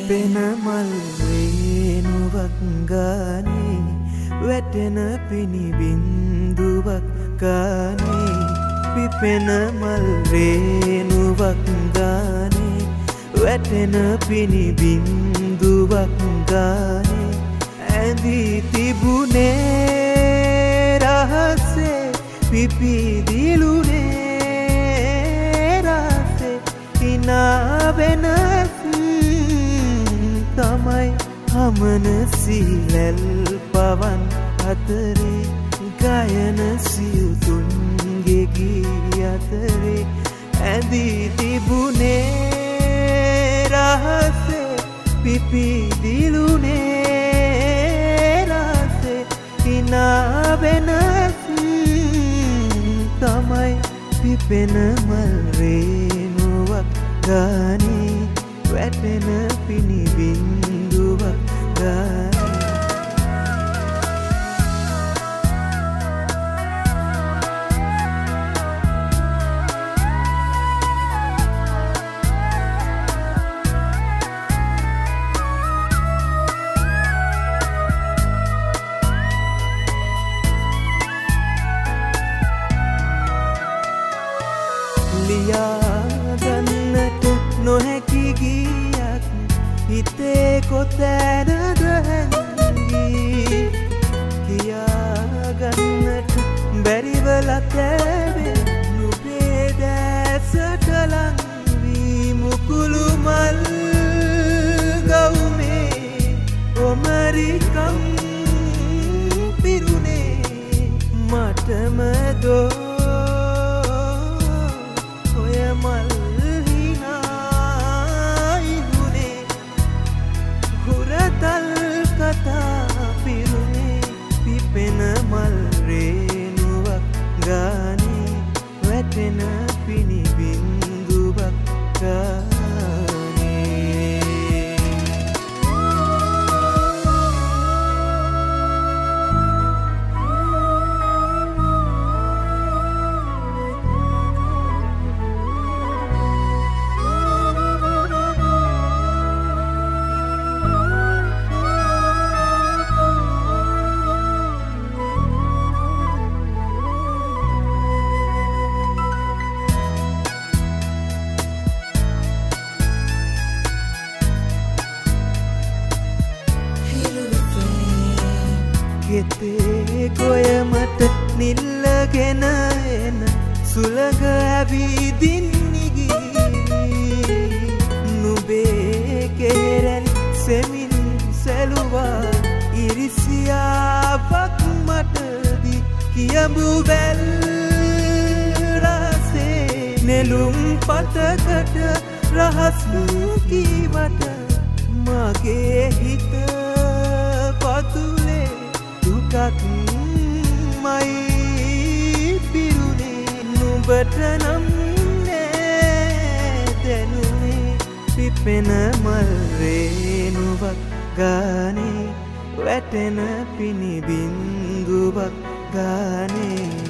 පිපෙන මල් රේණුවක් ගානේ වැටෙන පිණි බින්දුවක් ගානේ පිපෙන මල් රේණුවක් ගානේ වැටෙන පිණි බින්දුවක් ගානේ ඇඳී තිබුණේ රහසේ පිපිදිලුනේ රහසේ හිනා වෙන තමයි හමන සීලල් පවන් අතරේ ගයන සියුතුන්ගේ ගී අතරේ ඇඳී තිබුණේ රහසේ පිපිදිලුනේ රහසේ හිනා වෙන තමයි පිපෙන මල් රේණුවක් ගානේ වැටෙන පිණි බින්දුවක් ගානේ ලියාගන්නට නොහැකි ගීයක් හිතේ කොතැනද හැංගී කියාගන්නට බැරිවලත් ඇවේ නුබේ දැසට ලංවී මුකුළු මල් ගවුමේ ඔමරිකම් පිරුණේ මටම දෝ මල් හිනායිහුනේ හුරතල් කතා පිරුණේ පිපෙන මල් රේණුවක් ගානේ වැටෙන පිණි බින්දුවක් ගෙතේ ගොයමට නිල්ලගෙන එන සුළඟ ඇවිදින්නිගී නුබේ කෙරැලි සෙමින් සැලුවා ඉරිසියාවක් මටදී කියඹු වැල් රසේ නෙළුම් පතකට රහස් කීවට මගේ හිත පතුලේ දුකක් මයි පිරුණේ නුඹට නම් දැනුනේ පිපෙන මල් රේණුවක් ගානේ වැටෙන පිණි බින්දුවක් ගානේ